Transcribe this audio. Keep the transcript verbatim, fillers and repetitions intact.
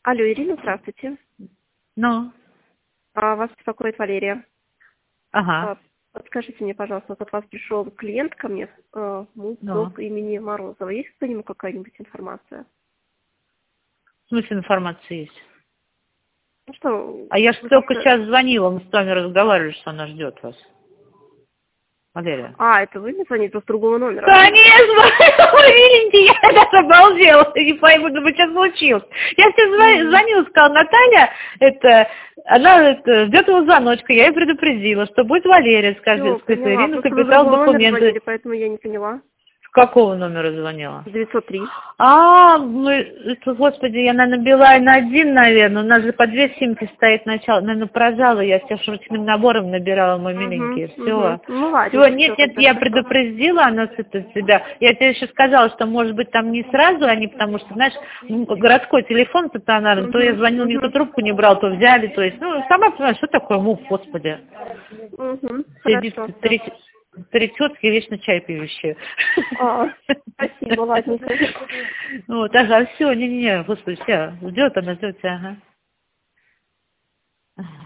Алло, Ирина, здравствуйте. Ну, А, вас беспокоит Валерия. ага, А, подскажите мне, пожалуйста, вот от вас пришел клиент ко мне, э, ну. муп имени Морозова. Есть по нему какая-нибудь информация? В смысле информация есть? Ну что, А я же вы только как-то... сейчас звонила, мы с вами разговаривали, что она ждет вас. Валерия. А, это вы мне звоните с другого номера, да? Конечно! Вы видите, я даже обалдела. Я не пойму, думаю, что случилось. Я сейчас зв- Мгм. звонила, сказала, Наталья, это, она это, ждет его звоночка, я ей предупредила, что будет Валерия, скажи, Все, сказать, поняла. Ирина Просто вы с записала другого номера документы. звонили, поэтому я не поняла. С какого номера звонила? девятьсот три. А, мы, это, господи, я, наверное, Билайн один, наверное. У нас же по две симки стоит начало. Наверное, прожала, я сейчас ручным набором набирала, мой Угу, миленький. угу. Все. Ну, Все, ладненько, все нет, нет, тогда я хорошо. предупредила, она с это себя. Я тебе еще сказала, что, может быть, там не сразу они, потому что, знаешь, ну, городской телефон стационарный, то я Угу, звонил, никто угу. трубку не брал, то взяли, то есть, ну, сама понимаешь, что такое мув, господи. Угу. Сидит Хорошо, все. три, три тетки, вечно чай пьющие. А, спасибо, ладненько. Вот, ага, все, не-не-не, господи, все, ждет она, ждет, ага.